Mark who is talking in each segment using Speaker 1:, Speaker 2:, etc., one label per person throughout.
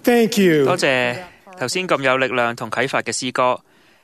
Speaker 1: Thank you。
Speaker 2: 多謝頭先咁有力量同啟發嘅詩歌。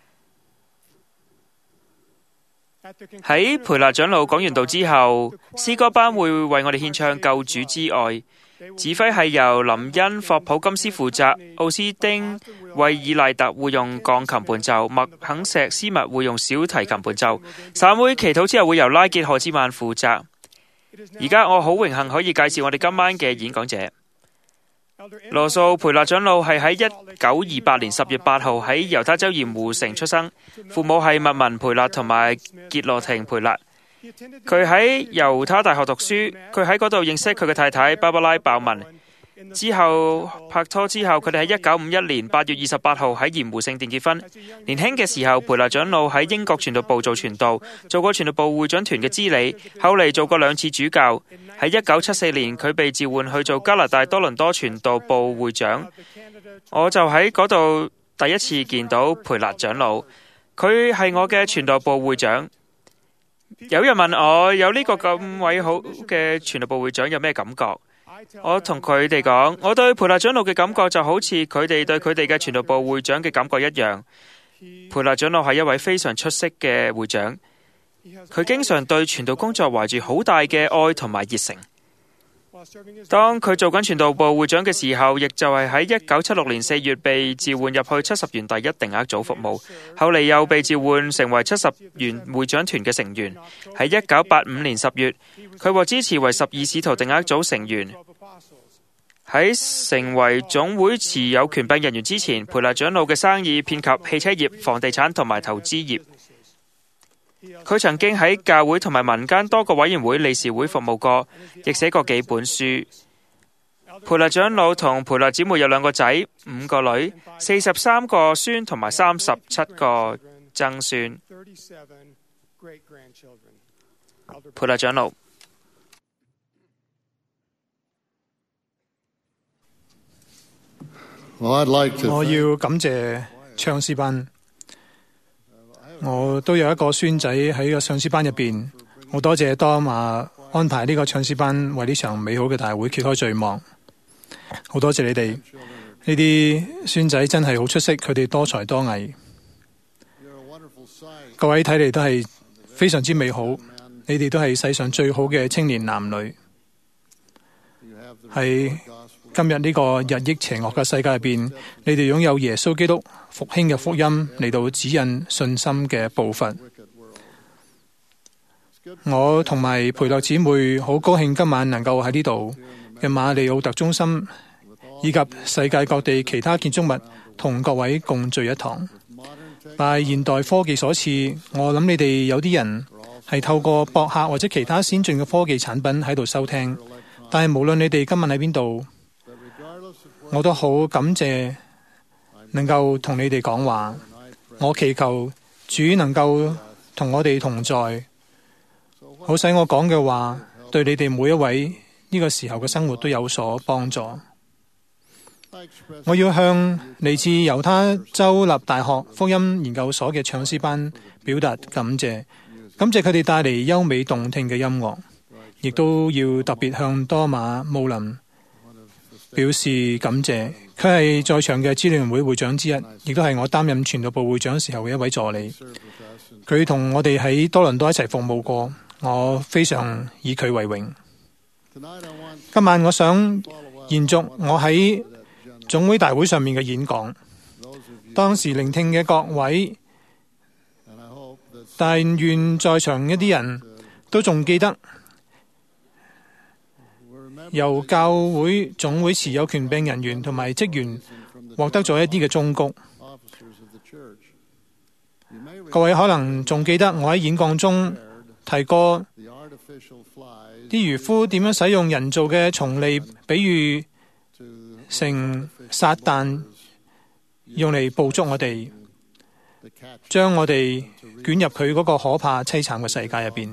Speaker 2: 喺培納長老講完道之後，詩歌班會為我哋獻唱救主之愛。指揮係由林恩霍普金斯負責，奧斯丁韋爾賴特會用鋼琴伴奏，麥肯錫斯密會用小提琴伴奏。散會祈禱之後會由拉傑賀茲曼負責。而家我好榮幸可以介紹我哋今晚嘅演講者。羅素培納長老係喺1928年10月8號喺猶他州鹽湖城出生，父母係麥文培納同埋傑羅廷培納。佢喺猶他大學讀書，佢喺嗰度認識佢嘅太太芭芭拉鮑文。之後拍拖之後，佢哋喺1951年8月28號喺鹽湖聖殿結婚。年輕嘅時候，培納長老喺英國傳道部做傳道，做過傳道部會長團嘅資理，後嚟做過2次主教。喺1974年，佢被召喚去做加拿大多倫多傳道部會長。我就喺嗰度第一次見到培納長老，佢係我嘅傳道部會長。有人問我有呢個咁位好嘅傳道部會長有咩感覺？我同佢哋講，我對培納長老嘅感覺就好似佢哋對佢哋嘅傳道部會長嘅感覺一樣。培納長老係一位非常出色嘅會長，佢經常對傳道工作懷住好大嘅愛同埋熱誠。當佢做緊傳道部會長嘅時候，亦就係喺1976年4月被召喚入去70元第一定額組服務，後嚟又被召喚成為70元會長團嘅成員。喺1985年10月，佢獲支持為12使徒定額組成員。喺成為總會持有權柄人員之前，培納長老嘅生意遍及汽車業、房地產同埋投資業。佢曾經喺教會同埋民間多個委員會理事會服務過，亦寫過幾本書。培納長老同培納姊妹有2個仔、5個女、43個孫同埋37個曾孫。培納長老，
Speaker 1: 我要感謝唱詩班。我都有一個孫仔喺個唱詩班入邊，好多謝多馬安排呢個唱詩班為呢場美好嘅大會揭開序幕。好多謝你哋，呢啲孫仔真係好出色，佢哋多才多藝。各位睇嚟都係非常之美好，你哋都係世上最好嘅青年男女。喺今日呢個日益邪惡嘅世界入邊，你哋擁有耶穌基督復興嘅福音嚟到指引信心嘅步伐。我同埋培樂姊妹好高興今晚能夠喺呢度嘅馬里奧特中心以及世界各地其他建築物同各位共聚一堂。拜現代科技所賜，我諗你哋有啲人係透過博客或者其他先進嘅科技產品喺度收聽，但係無論你哋今晚喺邊度，我都好感謝能夠同你哋講話。我祈求主能夠同我哋同在，好使我講嘅話對你哋每一位呢個時候嘅生活都有所幫助。我要向嚟自猶他州立大學福音研究所嘅唱詩班表達感謝，感謝佢哋帶嚟優美動聽嘅音樂，亦都要特別向多馬慕林表示感謝。佢係在場嘅支聯會會長之一，亦都係我擔任傳道部會長時候嘅一位助理。佢同我哋喺多倫多一齊服務過，我非常以佢為榮。今晚我想延續我喺總會大會上面嘅演講，當時聆聽嘅各位，但願在場一啲人都仲記得由教會總會持有權柄人員同埋職員獲得咗一啲嘅忠告。各位可能仲記得我喺演講中提過啲漁夫點樣使用人造嘅蟲嚟比喻成撒旦，用嚟捕捉我哋，將我哋捲入佢嗰個可怕凄慘嘅世界入邊。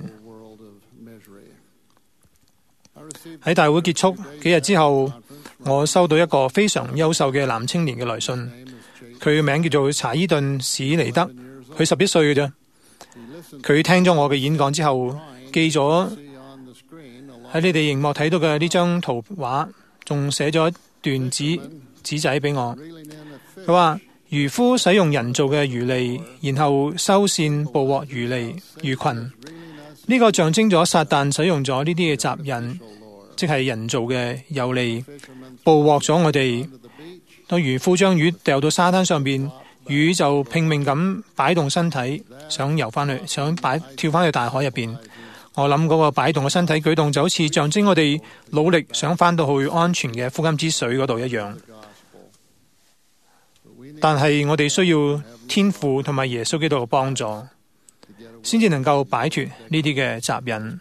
Speaker 1: 喺大會結束幾日之後，我收到一個非常優秀嘅男青年嘅來信，佢嘅名叫做查伊頓史尼德，佢11歲嘅啫。佢聽咗我嘅演講之後，記咗喺你哋熒幕睇到嘅呢張圖畫，仲寫咗一段紙紙仔俾我。佢話漁夫使用人造嘅魚餌，然後收線捕獲魚群。呢個象徵咗撒旦使用咗呢啲嘅雜引，即係人造嘅有利，捕獲咗我哋。當漁夫將魚掉到沙灘上邊，魚就拼命咁擺動身體，想游翻去，想跳翻去大海入邊。我諗嗰個擺動嘅身體舉動就好似象徵我哋努力想翻到去安全嘅福音之水嗰度一樣。但係我哋需要天父同埋耶穌基督嘅幫助，先至能夠擺脫呢啲嘅雜引。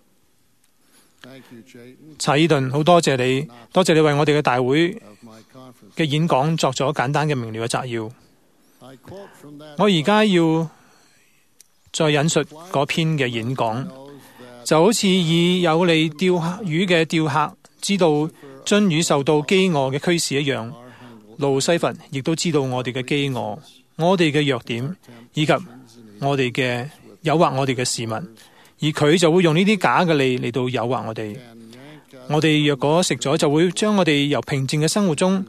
Speaker 1: 查爾頓，好多謝你，多謝你為我哋嘅大會嘅演講作咗簡單嘅明了嘅摘要。我而家要再引述嗰篇嘅演講，就好似以有利釣魚嘅釣客知道樽魚受到飢餓嘅驅使一樣，路西弗亦都知道我哋嘅飢餓，我哋嘅弱點，以及我哋嘅誘惑我哋嘅事物，而佢就會用呢啲假嘅利嚟到誘惑我哋。我哋若果食咗，就會將我哋由平靜嘅生活中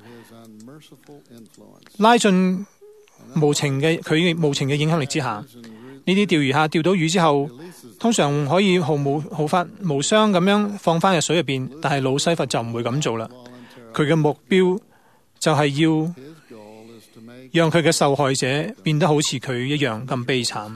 Speaker 1: 拉進佢無情嘅影響力之下。呢啲釣魚客釣到魚之後，通常可以毫髮無傷咁樣放翻入水入邊，但係路西弗就唔會咁做啦。佢嘅目標就係要讓佢嘅受害者變得好似佢一樣咁悲慘。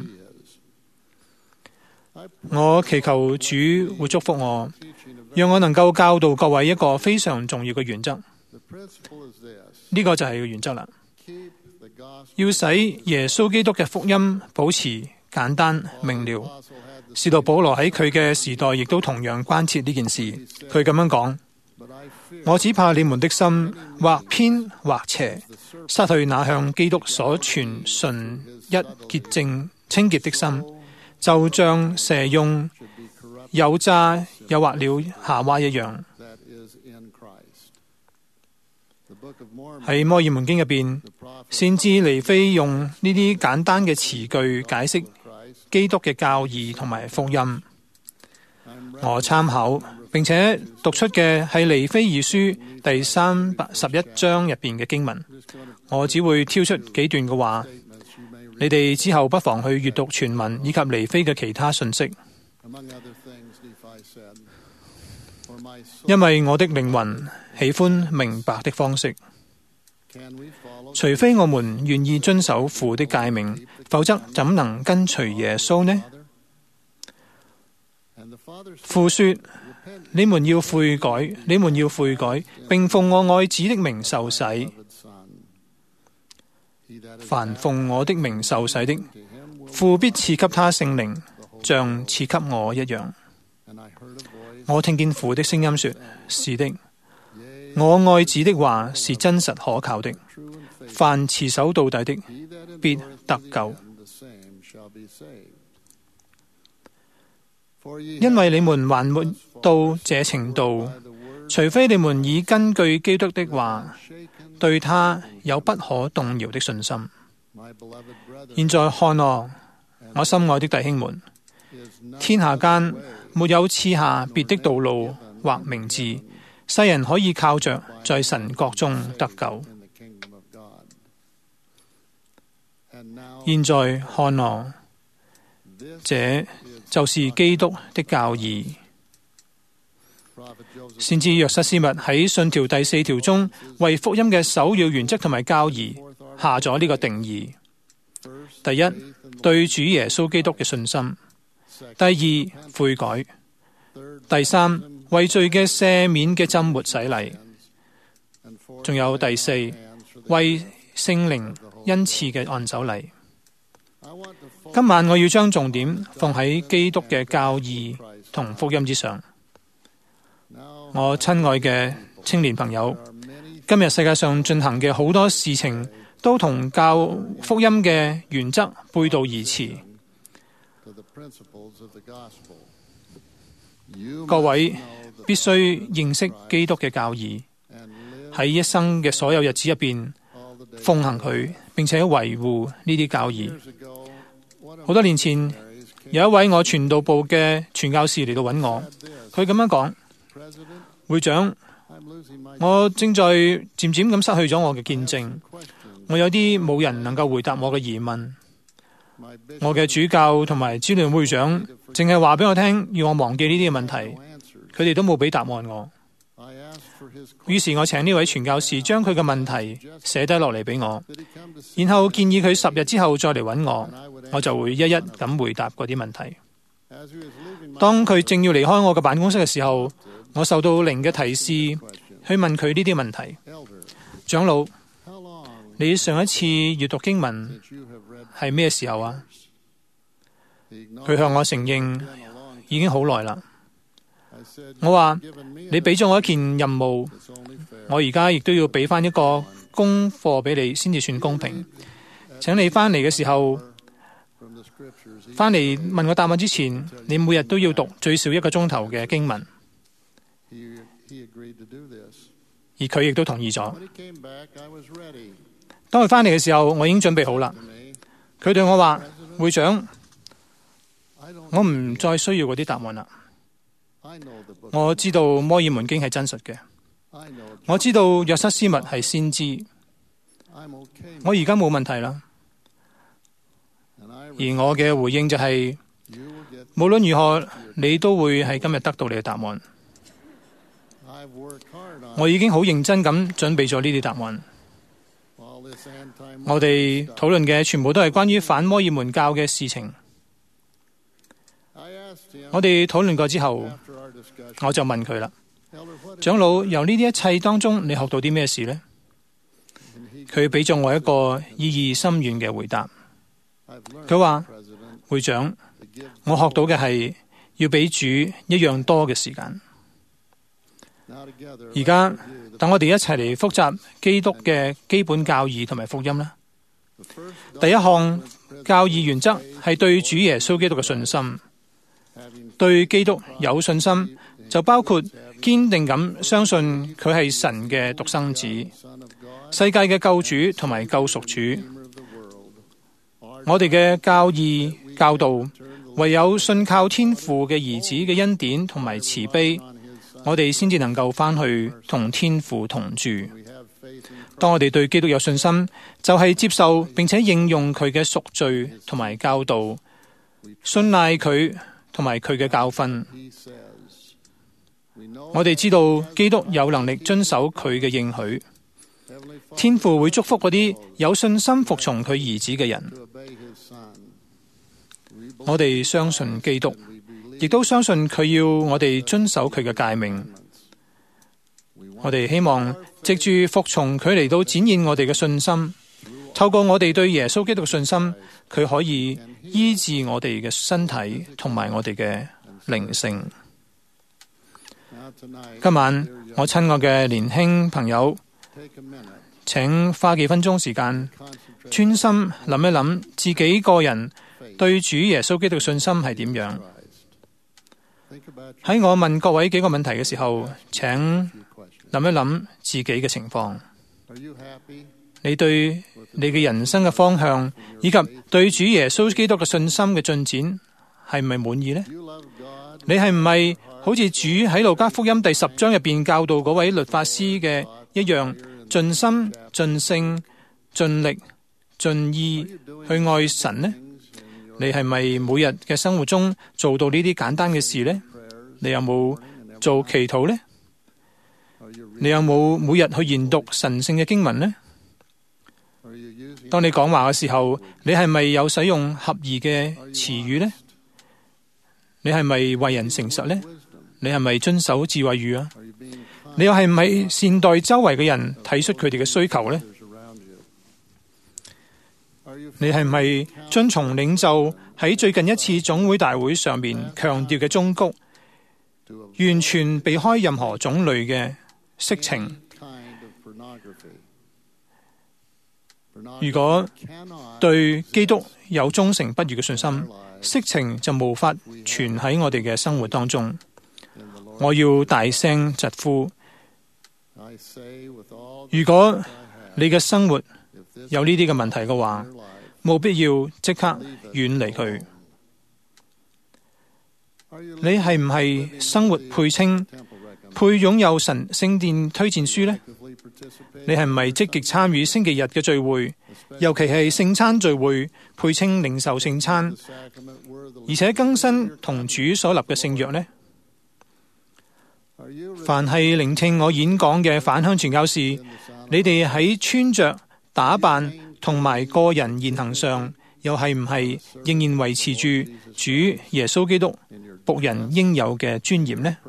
Speaker 1: 我祈求主會祝福我，讓我能夠教導各位一個非常重要嘅原則。呢個就係個原則啦。要使耶穌基督嘅福音保持簡單明了。使徒保羅喺佢嘅時代亦都同樣關切呢件事。佢咁樣講：我只怕你們的心或偏或邪，失去那向基督所傳純一潔淨清潔的心，就像蛇用有渣誘惑了夏娃一樣。喺摩爾門經入邊，先知尼非用呢啲簡單嘅詞句解釋基督嘅教義同埋福音。我參考並且讀出嘅係尼非二書第311章入邊嘅經文。我只會挑出幾段嘅話，你哋之後不妨去閱讀全文以及尼非嘅其他信息。因為我的靈魂喜歡明白的方式，除非我們願意遵守父的誡命，否則怎能跟隨耶穌呢？父說：你們要悔改，你們要悔改，並奉我愛子的名受洗。凡奉我的名受洗的，父必賜給他聖靈，像賜給我一樣。我聽見父的聲音說：是的，我愛子的話是真實可靠的，凡持守到底的，必得救。因為你們還沒到這程度，除非你們已根據基督的話，對他有不可動搖的信心。現在看我心愛的弟兄們，天下間沒有賜下別的道路或名字，世人可以靠着在神國中得救。現在看我，這就是基督的教義。先知約瑟斯密喺信條第4條中，為福音嘅首要原則同埋教義下咗呢個定義：第一，對主耶穌基督嘅信心；第二，悔改；第三，為罪嘅赦免嘅浸沒洗禮；仲有第四，為聖靈恩賜嘅按手禮。今晚我要將重點放喺基督嘅教義同福音之上。我親愛嘅青年朋友，今日世界上進行嘅好多事情都同教福音嘅原則背道而馳。各位必須認識基督嘅教義，喺一生嘅所有日子入邊奉行佢，並且維護呢啲教義。好多年前，有一位我傳道部嘅傳教士嚟到揾我，佢咁樣講：會長， 我正在漸漸咁失去咗我嘅見證。我有啲冇人能夠回答我嘅疑問。我嘅主教同埋支聯會長淨係話俾我聽，要我忘記呢啲嘅問題，佢哋都冇俾答案我。於是我請呢位傳教士將佢嘅問題寫低落嚟俾我，然後建議佢10日之後再嚟揾我，我就會一一咁回答嗰啲問題。當佢正要離開我嘅辦公室嘅時候，我受到靈嘅提示去問佢呢啲問題。長老，你上一次閱讀經文係咩時候啊？佢向我承認已經好耐啦。我話，你俾咗我一件任務，我而家亦都要俾翻一個功課俾你，先至算公平。請你翻嚟嘅時候，翻嚟問我答案之前，你每日都要讀最少1個鐘頭嘅經文。而佢亦都同意咗。當佢翻嚟嘅時候，我已經準備好啦。佢對我話，會長，我唔再需要嗰啲答案啦。我知道摩爾門經係真實嘅，我知道約瑟斯密係先知，我而家冇問題啦。而我嘅回應就係，無論如何，你都會喺今日得到你嘅答案。我已經好認真咁準備咗呢啲答案。我哋討論嘅全部都係關於反摩爾門教嘅事情。我哋討論過之後，我就問佢啦，長老，由呢啲一切當中，你學到啲咩事呢？佢俾咗我一個意義深遠嘅回答。佢話，會長，我學到嘅係要俾主一樣多嘅時間。而家等我哋一齊嚟複習基督嘅基本教義同埋福音啦。第一項教義原則係對主耶穌基督嘅信心。對基督有信心，就包括堅定咁相信佢係神嘅獨生子，世界嘅救主同埋救贖主。我哋嘅教義教導，唯有信靠天父嘅兒子嘅恩典同埋慈悲，我哋先至能夠返去同天父同住。當我哋對基督有信心，就係接受並且應用佢嘅贖罪同埋教導，信賴佢同埋佢嘅教訓。我哋知道基督有能力遵守佢嘅應許，天父會祝福嗰啲有信心服從佢兒子嘅人。我哋相信基督，亦都相信佢要我哋遵守佢嘅誡命。我哋希望藉住服從佢嚟到展現我哋嘅信心，透過我哋對耶穌基督嘅信心，佢可以醫治我哋嘅身體同埋我哋嘅靈性。今晚我親愛嘅年輕朋友，請花幾分鐘時間，專心諗一諗自己個人對主耶穌基督嘅信心係點樣。喺我問各位幾個問題嘅時候，請諗一諗自己嘅情況。你對你嘅人生嘅方向，以及對主耶穌基督嘅信心嘅進展，係咪滿意呢？你係唔係好似主喺路加福音第10章入邊教導嗰位律法師嘅一樣，盡心、盡性、盡力、盡意去愛神呢？你係咪每日嘅生活中做到呢啲簡單嘅事呢？你有冇做祈禱呢？你有冇每日去研讀神聖嘅經文呢？當你講話嘅時候，你係咪有使用合宜嘅詞語呢？你係咪為人誠實呢？你係咪遵守智慧語啊？你又係唔係善待周圍嘅人，體恤佢哋嘅需求呢？你係唔係遵從領袖喺最近一次總會大會上面強調嘅忠告，完全避開任何種類嘅色情？如果對基督有忠誠不渝嘅信心，色情就無法存喺我哋嘅生活當中。我要大聲疾呼，如果你嘅生活有呢啲嘅問題嘅話，冇必要即刻遠離佢。你係唔係生活配稱配擁有神聖殿推薦書呢？你係唔係積極參與星期日嘅聚會，尤其係聖餐聚會，配稱領受聖餐，而且更新同主所立嘅聖約呢？凡係聆聽我演講嘅返鄉傳教士，你哋喺穿着、打扮同埋個人言行上，又係唔係仍然維持住主耶穌基督僕人應有嘅尊嚴呢？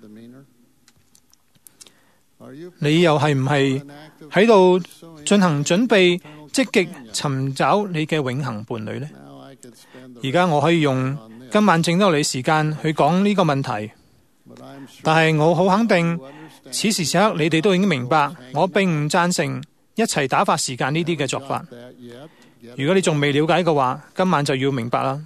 Speaker 1: 你又係唔係喺度進行準備，積極尋找你嘅永恆伴侶呢？而家我可以用今晚剩多你時間去講呢個問題，但係我好肯定，此時此刻你哋都已經明白，我並唔贊成一齊打發時間呢啲嘅做法。如果你仲未了解嘅話，今晚就要明白啦。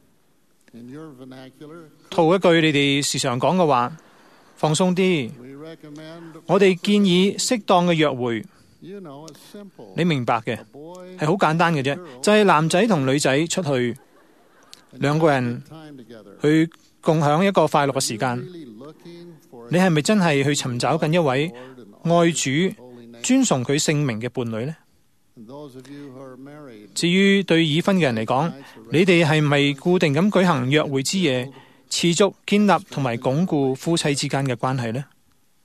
Speaker 1: 套一句你哋時常講嘅話，放鬆啲。我哋建議適當嘅約會，你明白嘅，係好簡單嘅啫，就係男仔同女仔出去，兩個人去共享一個快樂嘅時間。你係咪真係去尋找緊一位愛主、尊崇佢聖名嘅伴侶呢？至於對已婚嘅人嚟講，你哋係咪固定咁舉行約會之夜，持續建立同埋鞏固夫妻之間嘅關係呢？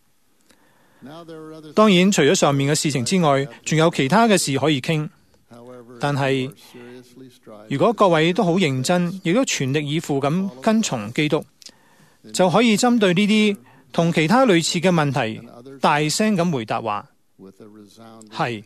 Speaker 1: 當然，除咗上面嘅事情之外，仲有其他嘅事可以傾。但係，如果各位都好認真，亦都全力以赴咁跟從基督，就可以針對呢啲同其他類似嘅問題，大聲咁回答話係。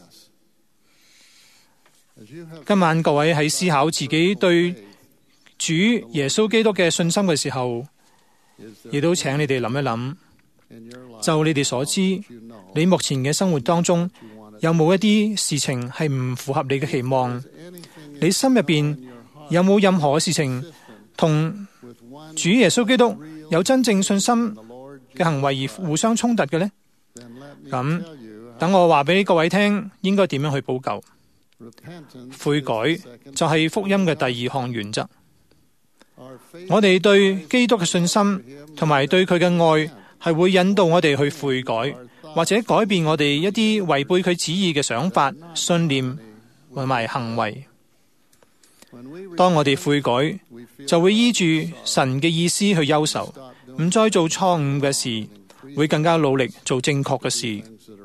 Speaker 1: 今晚各位喺思考自己對主耶穌基督嘅信心嘅時候，亦都請你哋諗一諗，就你哋所知，你目前嘅生活當中有冇一啲事情係唔符合你嘅期望？你心入邊有冇任何事情同主耶穌基督有真正信心嘅行為而互相衝突嘅呢？咁等我話俾各位聽，應該點樣去補救？悔改就係福音嘅第二項原則。我哋對基督嘅信心同埋對佢嘅愛係會引導我哋去悔改，或者改變我哋一啲違背佢旨意嘅想法、信念同埋行為。當我哋悔改，就會依住神嘅意思去憂愁，唔再做錯誤嘅事，會更加努力做正確嘅事。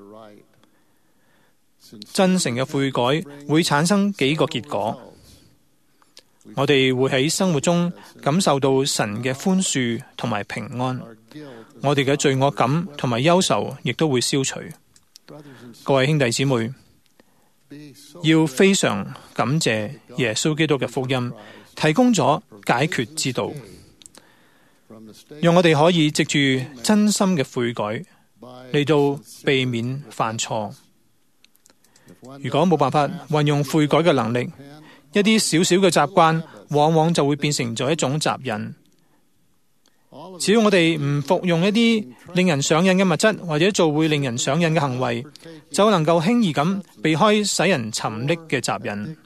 Speaker 1: 真誠嘅悔改會產生幾個結果。我哋會喺生活中感受到神嘅寬恕同埋平安，我哋嘅罪惡感同埋憂愁亦都會消除。各位兄弟姊妹，要非常感謝耶穌基督嘅福音，提供咗解決之道，讓我哋可以藉住真心嘅悔改嚟到避免犯錯。如果冇辦法運用悔改嘅能力，一啲小小嘅習慣往往就會變成咗一種雜癮。只要我哋唔服用一啲令人上癮嘅物質，或者做會令人上癮嘅行為，就能夠輕易咁避開使人沉溺嘅雜癮。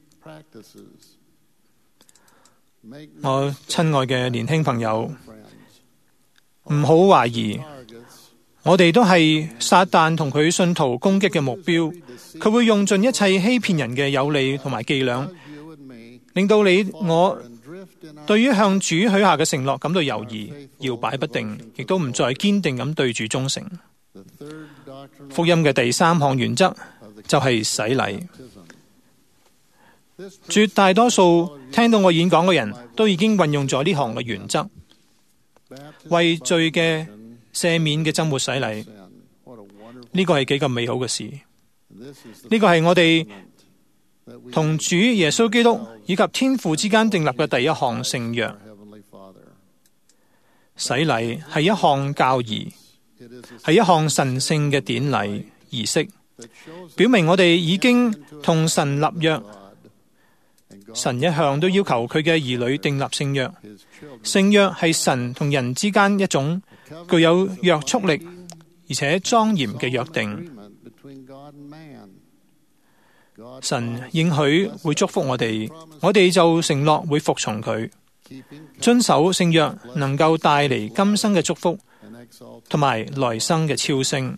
Speaker 1: 我親愛嘅年輕朋友，唔好懷疑，我哋都係撒旦同佢信徒攻擊嘅目標。佢會用盡一切欺騙人嘅有理同埋伎倆，令到你我對於向主許下嘅承諾感到猶豫、搖擺不定，亦都唔再堅定咁對主忠誠。福音嘅第三項原則就係洗禮。絕大多數聽到我演講嘅人都已經運用咗呢項嘅原則，為罪嘅赦免嘅浸活洗禮。呢個係幾咁美好嘅事。呢個係我哋同主耶穌基督以及天父之間訂立嘅第一項聖約。洗禮係一項教義，係一項神聖嘅典禮儀式，表明我哋已經同神立約。神一向都要求佢嘅兒女訂立聖約。聖約係神同人之間一種具有約束力而且莊嚴嘅約定。神應許會祝福我哋，我哋就承諾會服從佢。遵守聖約能夠帶嚟今生嘅祝福， 同埋來生嘅超升。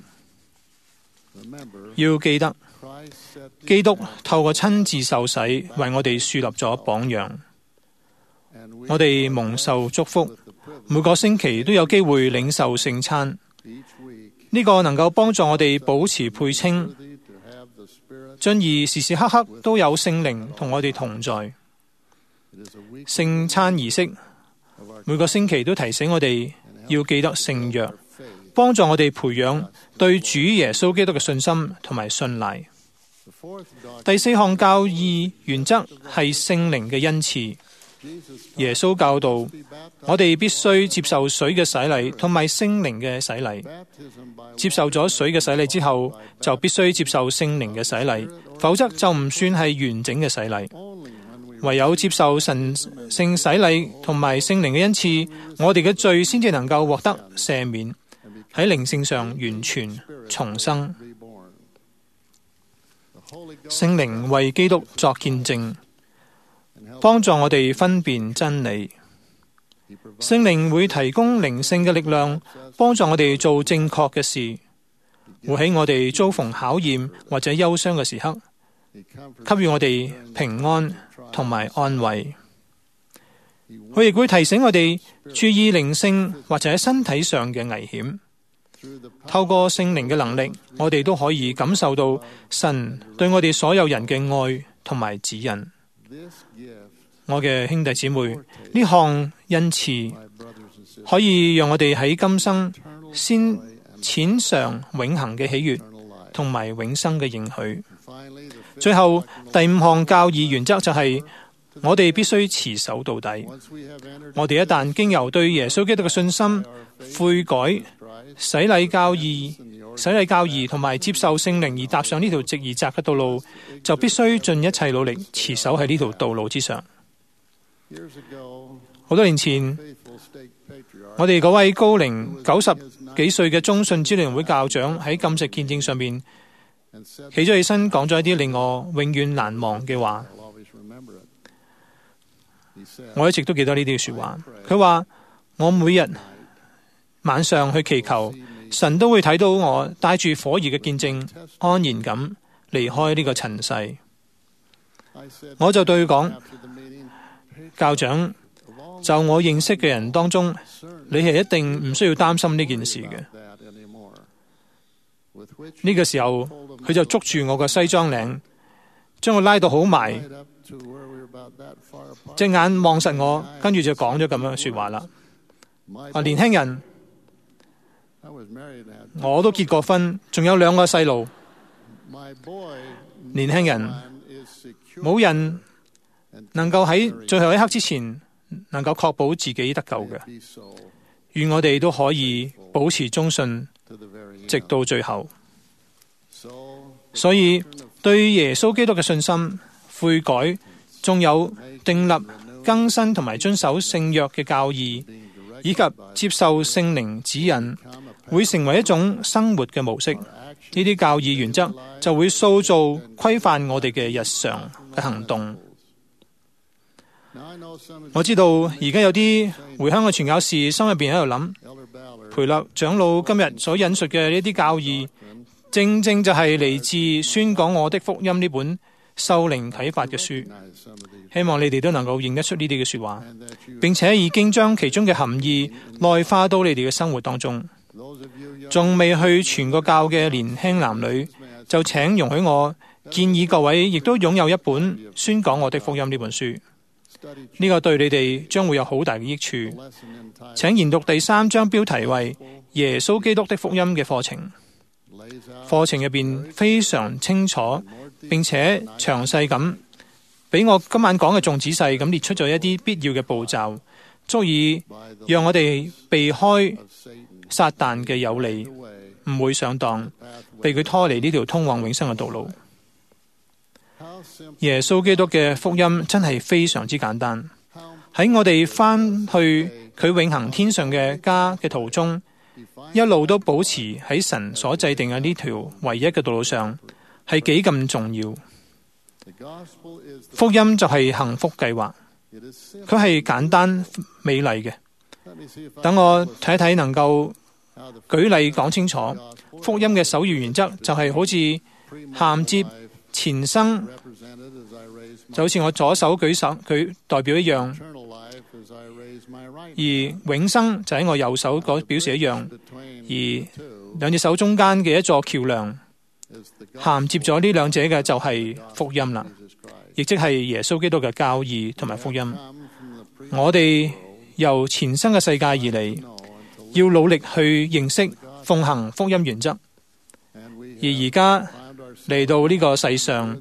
Speaker 1: 要記得，基督透過親自受洗，為我哋樹立咗榜樣。我哋蒙受祝福，每個星期都有機會領受聖餐。呢個能夠幫助我哋保持配稱，進而時時刻刻都有聖靈同我哋同在。聖餐儀式每個星期都提醒我哋要記得聖約，幫助我哋培養對主耶穌基督嘅信心同埋信賴。第四項教義原則係聖靈嘅恩賜。耶穌教導我哋必須接受水嘅洗禮同埋聖靈嘅洗禮。接受咗水嘅洗禮之後，就必須接受聖靈嘅洗禮，否則就唔算係完整嘅洗禮。唯有接受神聖洗禮同埋聖靈嘅恩賜，我哋嘅罪先至能夠獲得赦免，喺靈性上完全重生。聖靈為基督作見證，幫助我哋分辨真理。聖靈會提供靈性嘅力量，幫助我哋做正確嘅事，會喺我哋遭逢考驗或者憂傷嘅時刻，給予我哋平安同埋安慰。佢亦會提醒我哋注意靈性或者身體上嘅危險。透過聖靈嘅能力，我哋都可以感受到神對我哋所有人嘅愛同埋指引。我嘅兄弟姊妹，呢項恩賜可以讓我哋喺今生先淺嘗永恆嘅喜悅同埋永生嘅應許。最後第五項教義原則就係我哋必須持守到底。我哋一旦經由對耶穌基督嘅信心、悔改、洗禮教義同埋接受聖靈而踏上呢條直而窄嘅道路，就必須盡一切努力持守喺呢條道路之上。好多年前，我哋嗰位高齡90幾歲嘅中信支聯會教長喺禁食見證上面企咗起身，講咗一啲令我永遠難忘嘅話。我一直都記得呢啲說話。佢話：我每日晚上去祈求，神都會睇到我帶住火熱嘅見證，安然咁離開呢個塵世。我就對佢講：教長，就我認識嘅人當中，你係一定唔需要擔心呢件事嘅。呢個時候，佢就捉住我個西裝領，將我拉到好埋，隻眼望實我，跟住就講咗咁樣說話啦。年輕人，我都結過婚，仲有2個細路。年輕人，冇人能夠喺最後一刻之前能夠確保自己得救嘅。願我哋都可以保持忠信，直到最後。所以對耶穌基督嘅信心、悔改，仲有訂立、更新同埋遵守聖約嘅教義，以及接受聖靈指引，會成為一種生活嘅模式。呢啲教義原則就會塑造、規範我哋嘅日常嘅行動。我知道而家有啲回鄉嘅傳教士心入邊喺度諗，培勒長老今日所引述嘅呢啲教義，正正就係嚟自宣講我的福音呢本受靈啟發嘅書。希望你哋都能夠認得出呢啲嘅說話，並且已經將其中嘅含義內化到你哋嘅生活當中。仲未去傳個教嘅年輕男女，就請容許我建議各位亦都擁有一本宣講我的福音呢本書。呢個對你哋將會有好大嘅益處。請研讀第3章標題為耶穌基督的福音嘅課程。課程入邊非常清楚，並且詳細咁，比我今晚講嘅仲仔細咁列出咗一啲必要嘅步驟，足以讓我哋避開撒旦嘅有利，唔會上當，被佢拖離呢條通往永生嘅道路。耶穌基督嘅福音真係非常之簡單。喺我哋翻去佢永恆天上嘅家嘅途中，一路都保持喺神所制定嘅呢條唯一嘅道路上，係幾咁重要。福音就係幸福計劃，佢係簡單美麗嘅。等我睇睇能夠舉例講清楚，福音嘅首要原則就係好似銜接前生，就好似我左手舉代表一樣，而永生就喺我右手嗰表示一樣，而兩隻手中間嘅一座橋樑，銜接咗呢兩者嘅就係福音啦，亦即係耶穌基督嘅教義同埋福音。我哋由前生嘅世界而嚟，要努力去認識奉行福音原則，而而家嚟到呢個世上，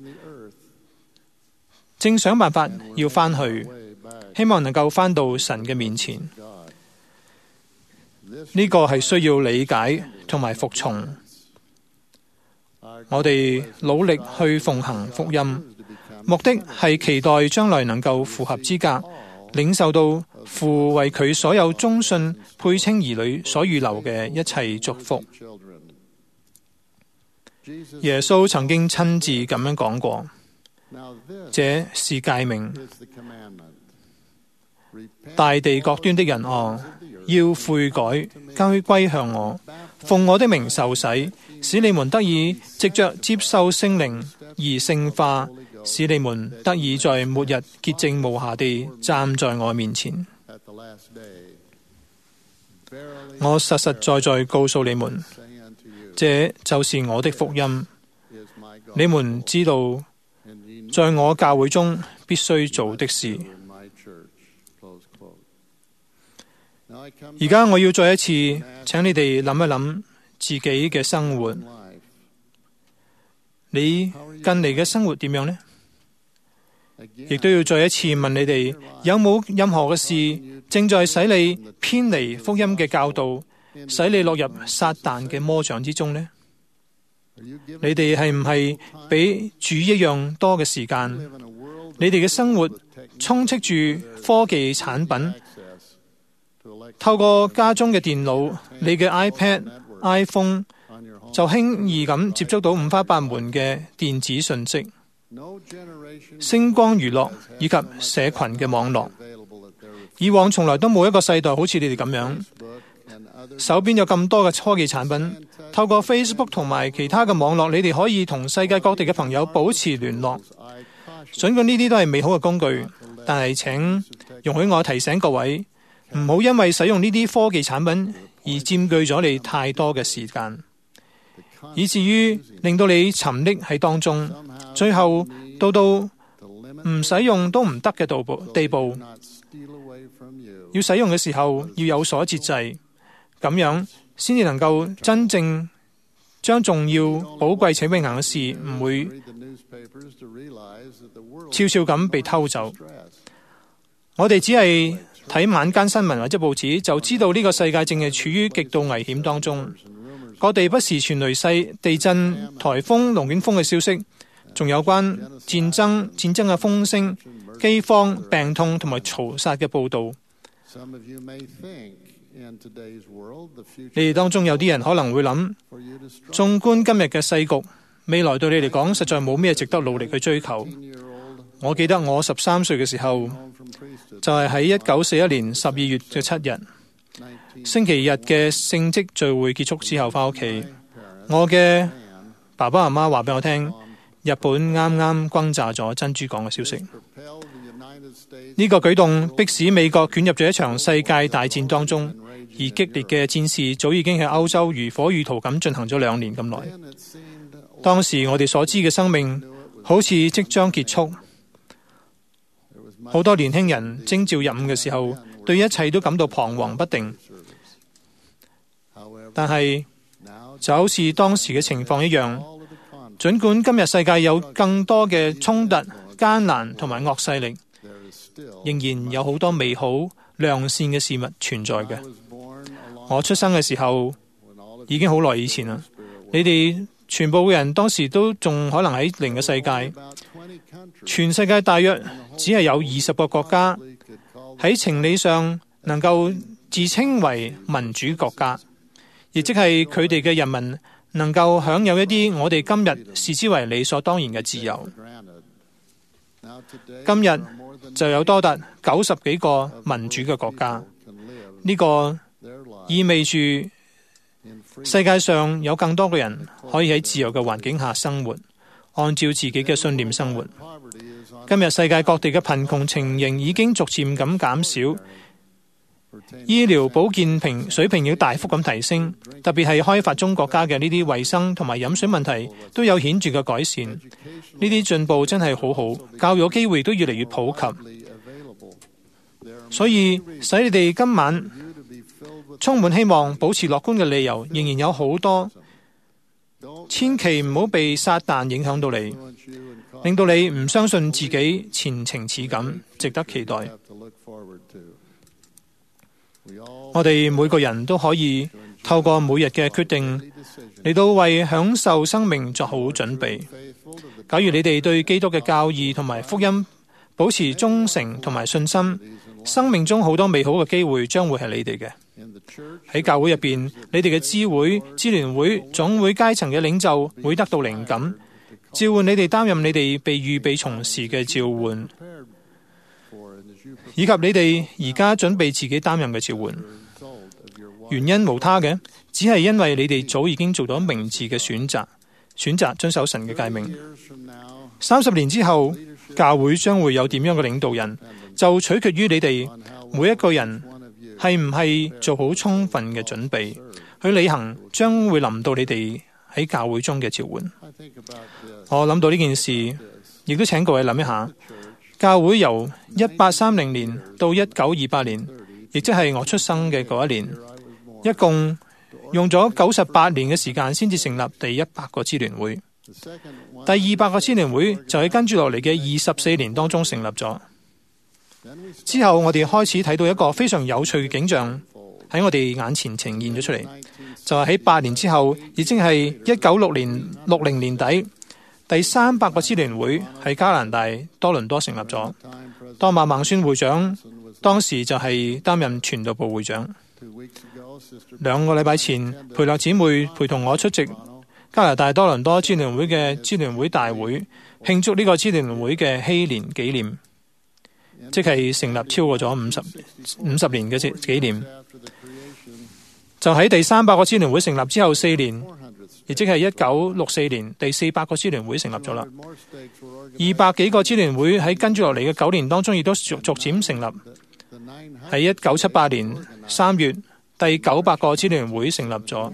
Speaker 1: 正想辦法要返去，希望能夠返到神嘅面前。呢個係需要理解同埋服從。我哋努力去奉行福音，目的係期待將來能夠符合資格，領受到父為佢所有忠信配稱兒女所預留嘅一切祝福。耶穌曾經親自咁樣講過，這是誡命，大地各端的人要悔改，歸向我，奉我的名受洗，使你們得以藉着接受聖靈而聖化，使你們得以在末日潔淨無瑕地站在我面前。我實實在在告訴你們，這就是我的福音。你們知道，在我教會中必須做的事。而家我要再一次請你哋諗一諗自己嘅生活。你近嚟嘅生活點樣呢？亦都要再一次問你哋，有冇任何嘅事正在使你偏離福音嘅教導，使你落入撒旦嘅魔掌之中呢？你哋係唔係比主一樣多嘅時間？你哋嘅生活充斥住科技產品，透過家中嘅電腦，你嘅 iPad、iPhone 就輕易咁接觸到五花八門嘅電子訊息、星光娛樂以及社群嘅網絡。以往從來都冇一個世代好似你哋咁樣，手邊有咁多嘅科技產品，透過 Facebook 同埋其他嘅網絡，你哋可以同世界各地嘅朋友保持聯絡。儘管呢啲都係美好嘅工具，但係請容許我提醒各位，唔好因為使用呢啲科技產品而佔據咗你太多嘅時間，以至於令到你沉溺喺當中，最後到唔使用都唔得嘅地步。要使用嘅時候要有所節制，咁樣先至能夠真正將重要、寶貴且永恆嘅事唔會悄悄咁被偷走。我哋只係睇晚間新聞或者報紙，就知道呢個世界正係處於極度危險當中。各地不時傳雷勢、地震、颱風、龍捲風嘅消息，仲有關戰爭嘅風聲、饑荒、病痛同埋屠殺嘅報導。你哋當中有啲人可能會諗，縱觀今日嘅世局，未來對你嚟講實在冇咩值得努力去追求。我記得我13歲嘅時候，就係喺1941年12月嘅7日，星期日嘅聖職聚會結束之後返屋企，我嘅爸爸媽媽話俾我聽，日本啱啱轟炸咗珍珠港嘅消息。呢個舉動迫使美國捲入咗一場世界大戰當中，而激烈嘅戰事早已經喺歐洲如火如荼咁進行咗2年咁耐。當時我哋所知嘅生命好似即將結束，好多年輕人徵召入伍嘅時候，對一切都感到彷徨不定。但係就好似當時嘅情況一樣，儘管今日世界有更多嘅衝突、艱難同埋惡勢力，仍然有好多美好良善嘅事物存在嘅。我出生嘅時候已經好耐以前啦，你哋全部嘅人當時都仲可能喺另一個世界。全世界大約只係有20個國家喺情理上能夠自稱為民主國家，亦即係佢哋嘅人民能夠享有一啲我哋今日視之為理所當然嘅自由。今日就有多達90幾個民主嘅國家，呢個意味住世界上有更多嘅人可以喺自由嘅環境下生活，按照自己嘅信念生活。今日世界各地嘅貧窮情形已經逐漸咁減少，醫療保健水平要大幅咁提升，特別係開發中國家嘅呢啲衛生同埋飲水問題都有顯著嘅改善。呢啲進步真係好好，教育機會都越嚟越普及。所以使你哋今晚充滿希望、保持樂觀嘅理由仍然有好多。千祈唔好被撒旦影響到你，令到你唔相信自己前程似錦，值得期待。我哋每個人都可以透過每日嘅決定嚟到為享受生命作好準備。假如你哋對基督嘅教義同埋福音保持忠誠同埋信心，生命中好多美好嘅機會將會係你哋嘅。喺教會入邊，你哋嘅支會、支聯會、總會階層嘅領袖會得到靈感，召喚你哋擔任你哋被預備從事嘅召喚，以及你哋而家準備自己擔任嘅召喚。原因無他嘅，只係因為你哋早已經做咗明智嘅選擇遵守神嘅誡命。30年之後，教會將會有點樣嘅領導人，就取決於你哋每一個人係唔係做好充分嘅準備去履行將會臨到你哋喺教會中嘅召喚。我諗到呢件事，亦都請各位諗一下，教會由1830年到1928年，亦即係我出生嘅嗰一年，一共用咗98年嘅時間先至成立第100個支聯會。第200個支聯會就喺跟住落嚟嘅24年當中成立咗。之後我哋開始睇到一個非常有趣嘅景象喺我哋眼前呈現咗出嚟，就係喺8年之後，亦即係1960年底，第300個支聯會喺加拿大多倫多成立咗。當馬孟孫會長當時就係擔任傳道部會長。2個禮拜前，培樂姊妹陪同我出席加拿大多倫多支聯會嘅支聯會大會，慶祝呢個支聯會嘅禧年紀念，即係成立超過咗50年嘅紀念。就喺第300個支聯會成立之後4年，亦即係1964年，第400個支聯會成立咗啦。200幾個支聯會喺跟住落嚟嘅9年當中，亦都逐漸成立。喺1978年3月，第900個支聯會成立咗。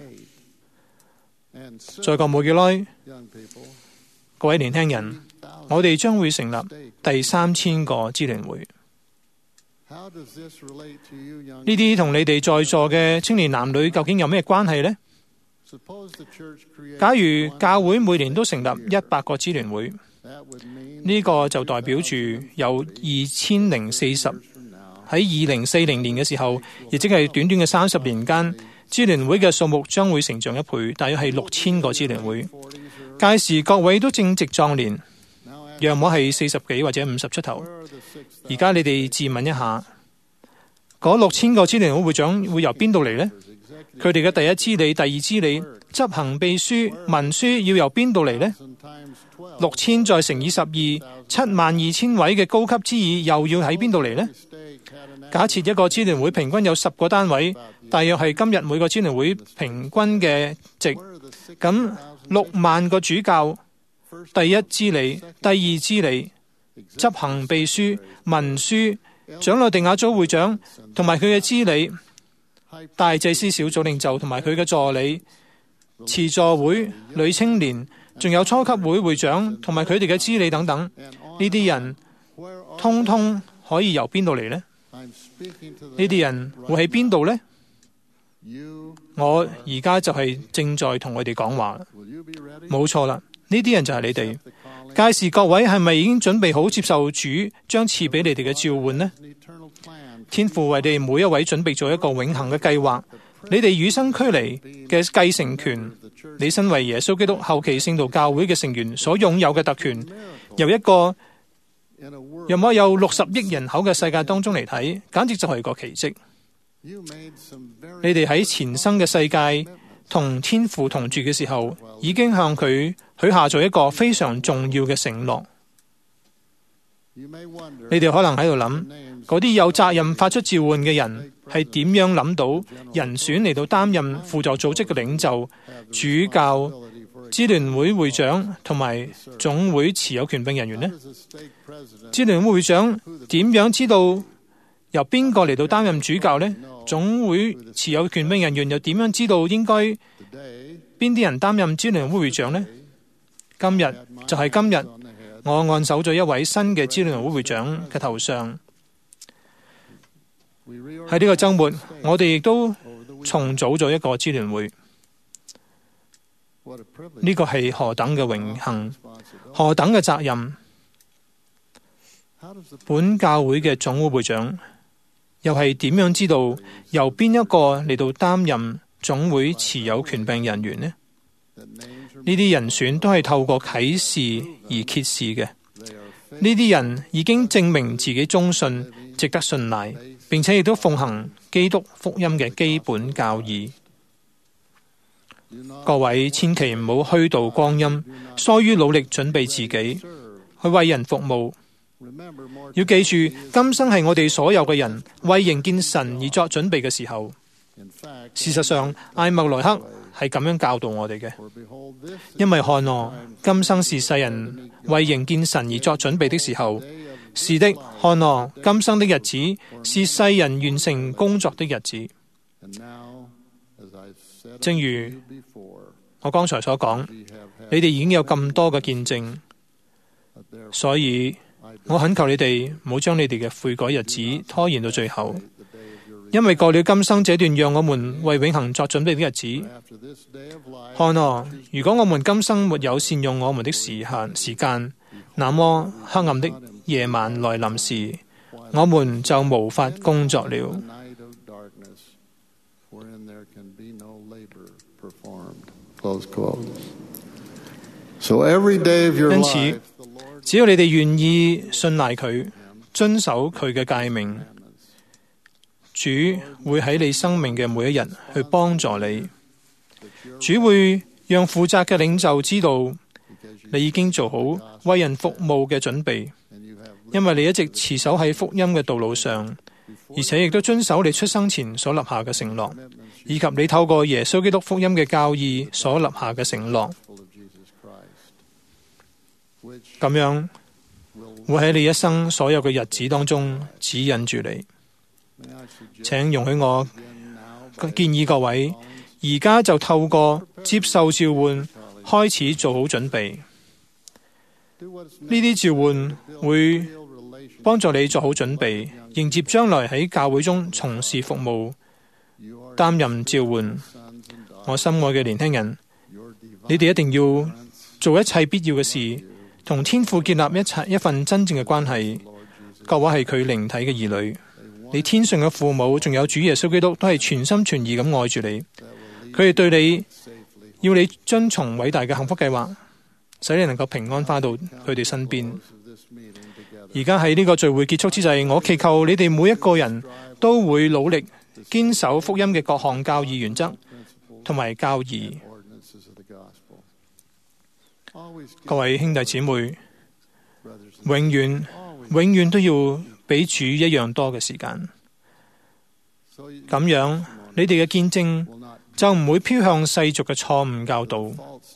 Speaker 1: 再過冇幾耐，各位年輕人，我哋將會成立第3000個支聯會。呢啲同你哋在座嘅青年男女究竟有咩關係呢？假如教會每年都成立100個支聯會，呢個就代表住有2040。喺2040年嘅時候，亦即係短短嘅30年間，支聯會嘅數目將會成長1倍，大約係6000個支聯會。屆時各位都正值壯年，讓我係40幾或者50出頭。而家你哋自問一下，嗰6000個支聯會會長會由邊度嚟呢？佢哋嘅第一支理、第二支理、執行秘書、文書要由邊度嚟呢？6000再乘以12，72000位嘅高級支議又要喺邊度嚟呢？假設一個支聯會平均有10個單位，大約係今日每個支聯會平均嘅值，咁6萬個主教、第一支理、第二支理、執行秘書、文書、長老定額組會長同埋佢嘅支理、大祭司小組領袖同埋佢嘅助理、慈助會、女青年，仲有初級會會長同埋佢哋嘅支理等等，呢啲人通通可以由邊度嚟呢？呢啲人會喺邊度呢？我而家就係正在同佢哋講話，冇錯啦，呢啲人就係你哋。屆時各位係咪已經準備好接受主將賜俾你哋嘅召喚呢？天父為你哋每一位準備咗一個永恆嘅計劃，你哋與生俱嚟嘅繼承權，你身為耶穌基督後期聖道教會嘅成員所擁有嘅特權，由一個若果有60億人口嘅世界當中嚟睇，簡直就係個奇蹟。你哋喺前生嘅世界同天父同住嘅時候，已經向佢許下咗一個非常重要嘅承諾。 你哋可能喺度諗，嗰啲有責任發出召喚嘅人係點樣諗到人選嚟到擔任輔助組織嘅領袖、主教、支聯會會長同埋總會持有權柄人員呢？支聯會會長點樣知道由邊個嚟到擔任主教呢？總會持有權柄人員又點樣知道應該邊啲人擔任支聯會會長呢？今日就係今日，我按手咗一位新嘅支聯會會長嘅頭上。喺呢個週末，我哋亦都重組咗一個支聯會。呢個係何等嘅榮幸，何等嘅責任！本教會嘅總會會長又係點樣知道由邊一個嚟到擔任總會持有權柄人員呢？呢啲人選都係透過啟示而揭示嘅。呢啲人已經證明自己忠信，值得信賴，並且亦都奉行基督福音嘅基本教義。各位千祈唔好虛度光陰，疏於努力準備自己去為人服務。要記住，今生係我哋所有嘅人為迎見神而作準備嘅時候。事實上，艾默萊克係咁樣教導我哋嘅，因為看哪，今生是世人為迎見神而作準備的時候。是的，看哪，今生的日子是世人完成工作的日子。正如我剛才所講，你哋已經有咁多嘅見證，所以我懇求你哋唔好將你哋嘅悔改日子拖延到最後。因為過了今生這段讓我們為永恆作準備的日子，看哪，如果我們今生沒有善用我們的時間，那麼黑暗的夜晚來臨時，我們就無法工作了。因此，只要你哋願意信賴佢，遵守佢嘅誡命，主會喺你生命嘅每一日去幫助你。主會讓負責嘅領袖知道你已經做好為人服務嘅準備，因為你一直持守喺福音嘅道路上，而且亦都遵守你出生前所立下嘅承諾，以及你透過耶穌基督福音嘅教義所立下嘅承諾。咁樣會喺你一生所有嘅日子當中指引住你。請容許我建議各位，而家就透過接受召喚開始做好準備。呢啲召喚會幫助你做好準備，迎接將來喺教會中從事服務，擔任召喚。我心愛嘅年輕人，你哋一定要做一切必要嘅事，同天父建立一份真正嘅關係。各位係佢靈體嘅兒女，你天上嘅父母仲有主耶穌基督都係全心全意咁愛住你。佢哋對你，要你遵從偉大嘅幸福計劃，使你能夠平安返到佢哋身邊。而家喺呢個聚會結束之際，我祈求你哋每一個人都會努力堅守福音嘅各項教義原則同埋教義。各位兄弟姊妹，永遠都要俾主一樣多嘅時間，咁樣你哋嘅見證就唔會飄向世俗嘅錯誤教導。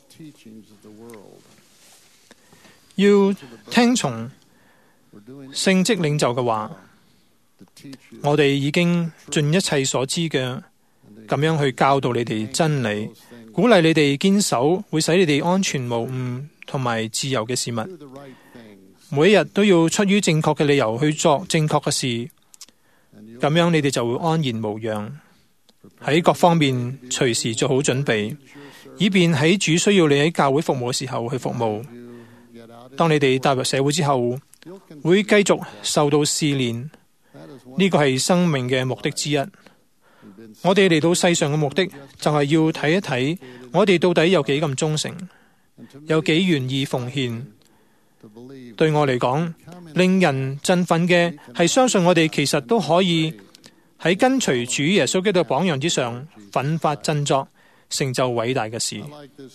Speaker 1: 要聽從聖職領袖嘅話，我哋已經盡一切所知嘅咁樣去教導你哋真理，鼓勵你哋堅守會使你哋安全無誤同埋自由嘅事物。每一日都要出於正確嘅理由去做正確嘅事，咁樣你哋就會安然無恙，喺各方面隨時做好準備，以便喺主需要你喺教會服務嘅時候去服務。當你哋踏入社會之後，會繼續受到試煉，呢個係生命嘅目的之一。我哋嚟到世上嘅目的就係要睇一睇我哋到底有幾咁忠誠，有幾願意奉獻。對我嚟講，令人振奮嘅係相信我哋其實都可以喺跟隨主耶穌基督嘅榜樣之上奮發振作，成就偉大嘅事。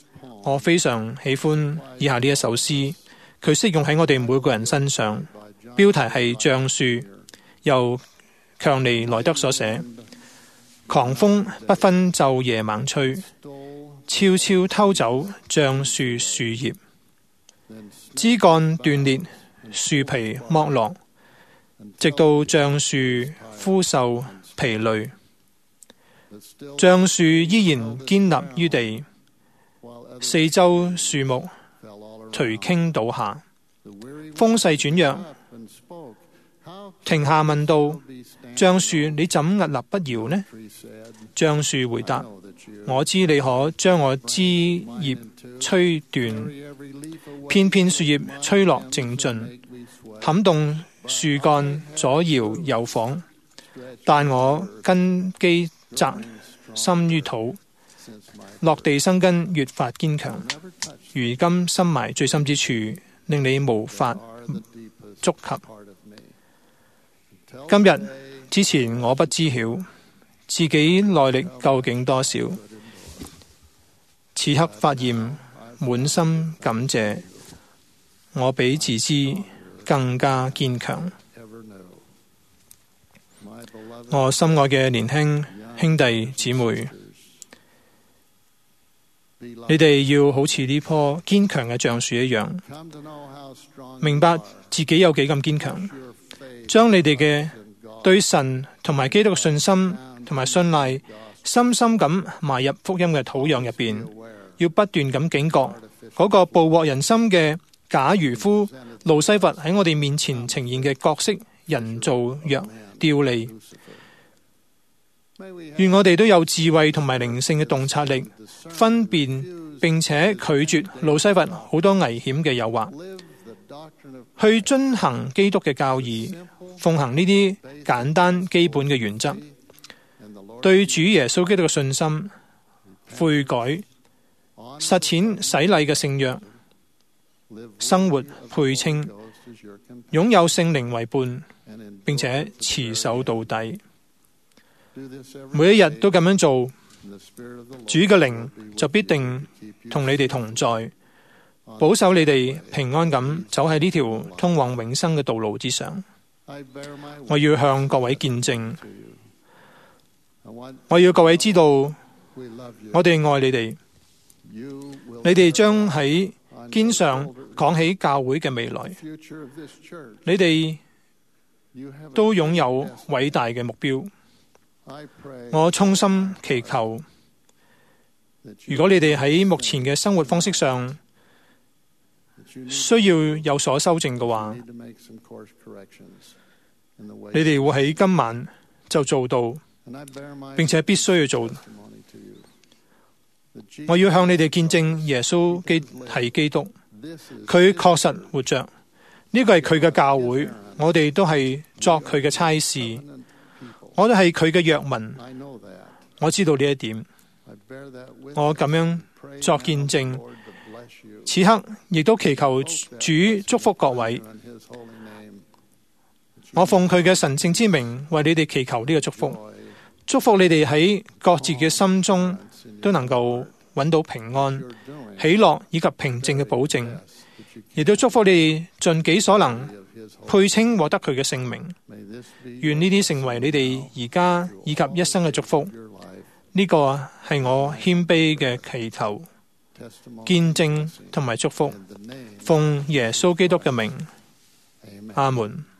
Speaker 1: 我非常喜歡以下呢一首詩，佢適用喺我哋每個人身上。 標題係橡樹，由強尼萊德所寫。狂風不分晝夜猛吹，悄悄偷走橡樹樹葉，枝幹斷裂，樹皮剝落，直到橡樹枯瘦疲累。橡樹依然堅立於地，四周樹木頹傾倒下。風勢轉弱，停下問道：橡樹，你怎屹立不搖呢？橡樹回答：我知你可將我枝葉吹斷，片片樹葉吹落淨盡，撼動樹幹左搖右晃。但我根基扎深於土，落地生根越發堅強。如今深埋最深之處，令你無法觸及。今日之前我不知曉自己耐力究竟多少，此刻發現滿心感謝，我比自知更加堅強。我心愛嘅年輕兄弟姊妹，你哋要好似呢棵堅強嘅橡樹一樣，明白自己有幾咁堅強，將你哋嘅對神同埋基督嘅信心同埋信賴，深深咁埋入福音嘅土壤入邊，要不斷咁警覺嗰個捕獲人心嘅假漁夫路西弗喺我哋面前呈現嘅角色人造若雕利。願我哋都有智慧同埋靈性嘅洞察力，分辨並且拒絕路西弗好多危險嘅誘惑，去遵行基督嘅教義，奉行呢啲簡單基本嘅原則，對主耶穌基督嘅信心、悔改、實踐洗禮嘅聖約、生活配稱、擁有聖靈為伴，並且持守到底。每一日都咁樣做，主嘅靈就必定同你哋同在，保守你哋平安咁走喺呢條通往永生嘅道路之上。我要向各位見證，我要各位知道，我哋愛你哋，你哋將喺肩上講起教會嘅未來，你哋都擁有偉大嘅目標。我衷心祈求，如果你哋喺目前嘅生活方式上需要有所修正嘅話，你哋會喺今晚就做到，並且必須要做。我要向你哋見證耶穌係基督，佢確實活着，呢個係佢嘅教會，我哋都係作佢嘅差事，我哋係佢嘅約民。我知道呢一點，我咁樣作見證。此刻亦都祈求主祝福各位。我奉佢嘅神聖之名為你哋祈求呢個祝福，祝福你哋喺各自嘅心中都能夠揾到平安、喜樂以及平靜嘅保證，亦都祝福你哋盡己所能配稱獲得佢嘅聖名。願呢啲成為你哋而家以及一生嘅祝福。呢個係我謙卑嘅祈求、見證同埋祝福，奉耶穌基督嘅名，阿門。